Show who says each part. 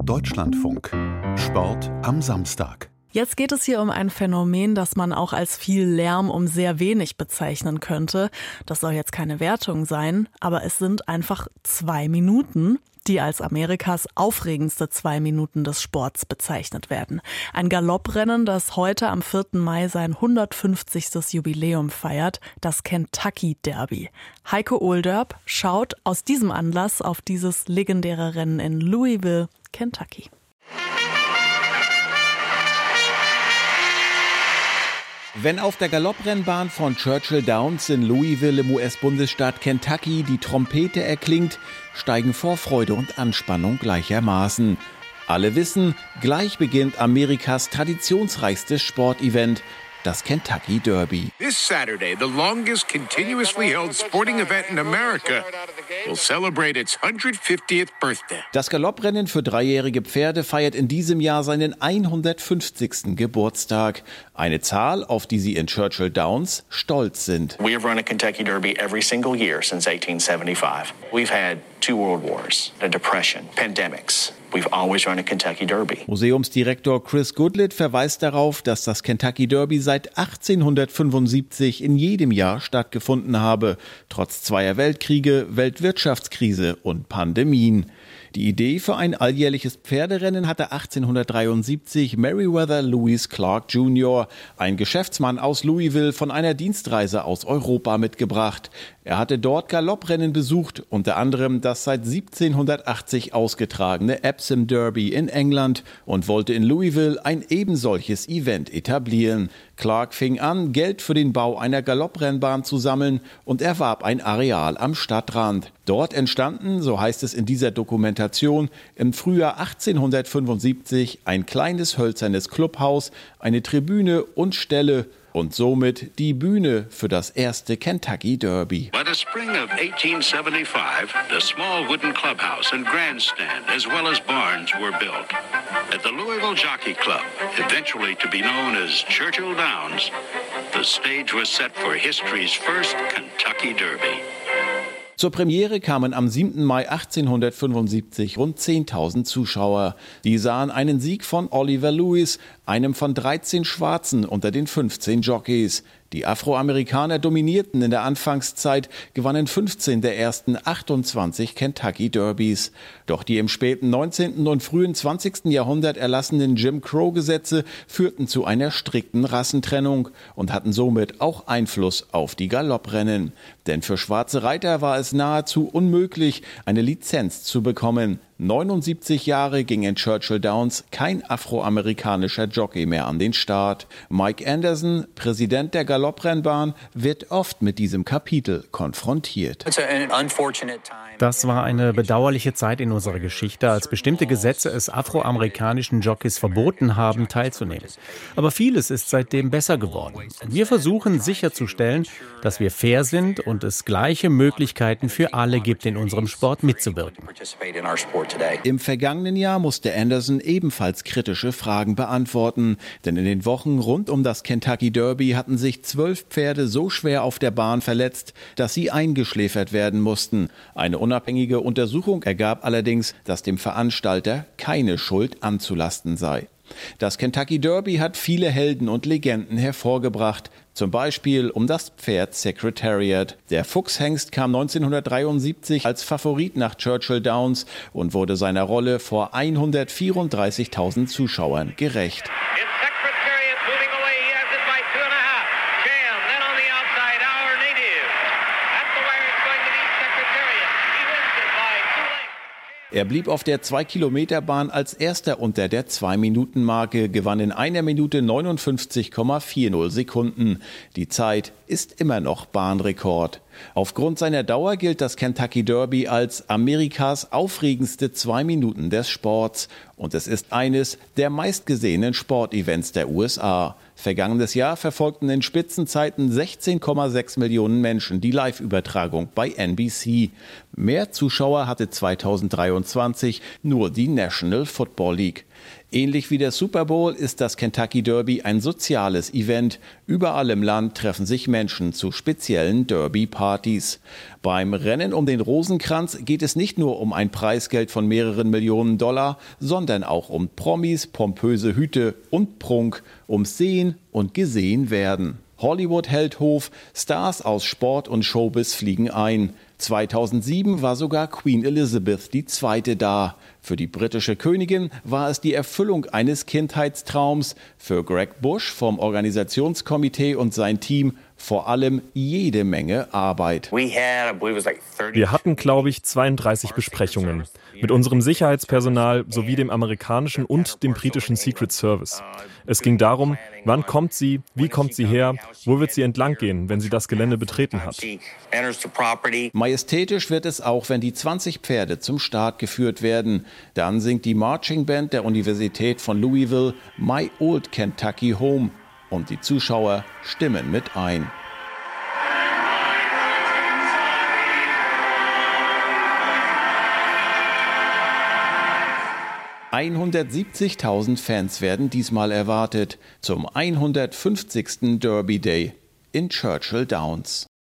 Speaker 1: Deutschlandfunk. Sport am Samstag.
Speaker 2: Jetzt geht es hier um ein Phänomen, das man auch als viel Lärm um sehr wenig bezeichnen könnte. Das soll jetzt keine Wertung sein, aber es sind einfach 2 Minuten, die als Amerikas aufregendste 2 Minuten des Sports bezeichnet werden. Ein Galopprennen, das heute am 4. Mai sein 150. Jubiläum feiert, das Kentucky Derby. Heiko Ohlderb schaut aus diesem Anlass auf dieses legendäre Rennen in Louisville, Kentucky.
Speaker 3: Wenn auf der Galopprennbahn von Churchill Downs in Louisville im US-Bundesstaat Kentucky die Trompete erklingt, steigen Vorfreude und Anspannung gleichermaßen. Alle wissen, gleich beginnt Amerikas traditionsreichstes Sportevent, das Kentucky Derby.
Speaker 4: This Saturday, the longest continuously held sporting event in America will celebrate its 150th birthday.
Speaker 3: Das Galopprennen für dreijährige Pferde feiert in diesem Jahr seinen 150. Geburtstag. Eine Zahl, auf die sie in Churchill Downs stolz sind.
Speaker 5: We have run a Kentucky Derby every single year since 1875. We've had 2 World Wars, a depression, pandemics. We've always run a Kentucky Derby.
Speaker 3: Museumsdirektor Chris Goodlett verweist darauf, dass das Kentucky Derby seit 1875 in jedem Jahr stattgefunden habe, trotz 2 Weltkriege, Weltwirtschaftskrise und Pandemien. Die Idee für ein alljährliches Pferderennen hatte 1873 Meriwether Lewis Clark Jr., ein Geschäftsmann aus Louisville, von einer Dienstreise aus Europa mitgebracht. Er hatte dort Galopprennen besucht, unter anderem das seit 1780 ausgetragene Epsom Derby in England, und wollte in Louisville ein ebensolches Event etablieren. Clark fing an, Geld für den Bau einer Galopprennbahn zu sammeln und erwarb ein Areal am Stadtrand. Dort entstanden, so heißt es in dieser Dokumentation, im Frühjahr 1875 ein kleines hölzernes Clubhaus, eine Tribüne und Ställe und somit die Bühne für das erste Kentucky Derby.
Speaker 6: By the spring of 1875, the small wooden clubhouse and grandstand as well as barns were built. At the Louisville Jockey Club, eventually to be known as Churchill Downs, the stage was set for history's first Kentucky Derby.
Speaker 3: Zur Premiere kamen am 7. Mai 1875 rund 10.000 Zuschauer. Die sahen einen Sieg von Oliver Lewis, einem von 13 Schwarzen unter den 15 Jockeys. Die Afroamerikaner dominierten in der Anfangszeit, gewannen 15 der ersten 28 Kentucky Derbys. Doch die im späten 19. und frühen 20. Jahrhundert erlassenen Jim Crow-Gesetze führten zu einer strikten Rassentrennung und hatten somit auch Einfluss auf die Galopprennen. Denn für schwarze Reiter war es nahezu unmöglich, eine Lizenz zu bekommen. 79 Jahre ging in Churchill Downs kein afroamerikanischer Jockey mehr an den Start. Mike Anderson, Präsident der Galopprennbahn, wird oft mit diesem Kapitel konfrontiert.
Speaker 7: Das war eine bedauerliche Zeit in unserer Geschichte, als bestimmte Gesetze es afroamerikanischen Jockeys verboten haben, teilzunehmen. Aber vieles ist seitdem besser geworden. Wir versuchen sicherzustellen, dass wir fair sind und es gleiche Möglichkeiten für alle gibt, in unserem Sport mitzuwirken.
Speaker 3: Im vergangenen Jahr musste Anderson ebenfalls kritische Fragen beantworten, denn in den Wochen rund um das Kentucky Derby hatten sich 12 Pferde so schwer auf der Bahn verletzt, dass sie eingeschläfert werden mussten. Eine unabhängige Untersuchung ergab allerdings, dass dem Veranstalter keine Schuld anzulasten sei. Das Kentucky Derby hat viele Helden und Legenden hervorgebracht, zum Beispiel um das Pferd Secretariat. Der Fuchshengst kam 1973 als Favorit nach Churchill Downs und wurde seiner Rolle vor 134.000 Zuschauern gerecht. Er blieb auf der 2-Kilometer-Bahn als erster unter der 2-Minuten-Marke, gewann in 1 Minute 59,40 Sekunden. Die Zeit ist immer noch Bahnrekord. Aufgrund seiner Dauer gilt das Kentucky Derby als Amerikas aufregendste 2 Minuten des Sports. Und es ist eines der meistgesehenen Sportevents der USA. Vergangenes Jahr verfolgten in Spitzenzeiten 16,6 Millionen Menschen die Live-Übertragung bei NBC. Mehr Zuschauer hatte 2023 nur die National Football League. Ähnlich wie der Super Bowl ist das Kentucky Derby ein soziales Event. Überall im Land treffen sich Menschen zu speziellen Derby-Partys. Beim Rennen um den Rosenkranz geht es nicht nur um ein Preisgeld von mehreren Millionen $, sondern auch um Promis, pompöse Hüte und Prunk, ums Sehen und gesehen werden. Hollywood hält Hof, Stars aus Sport und Showbiz fliegen ein. 2007 war sogar Queen Elizabeth II. Da. Für die britische Königin war es die Erfüllung eines Kindheitstraums. Für Greg Bush vom Organisationskomitee und sein Team vor allem jede Menge Arbeit.
Speaker 8: Wir hatten, glaube ich, 32 Besprechungen mit unserem Sicherheitspersonal sowie dem amerikanischen und dem britischen Secret Service. Es ging darum, wann kommt sie, wie kommt sie her, wo wird sie entlang gehen, wenn sie das Gelände betreten hat.
Speaker 3: Majestätisch wird es auch, wenn die 20 Pferde zum Start geführt werden. Dann singt die Marching Band der Universität von Louisville My Old Kentucky Home und die Zuschauer stimmen mit ein. –170.000 Fans werden diesmal erwartet zum 150. Derby Day in Churchill Downs.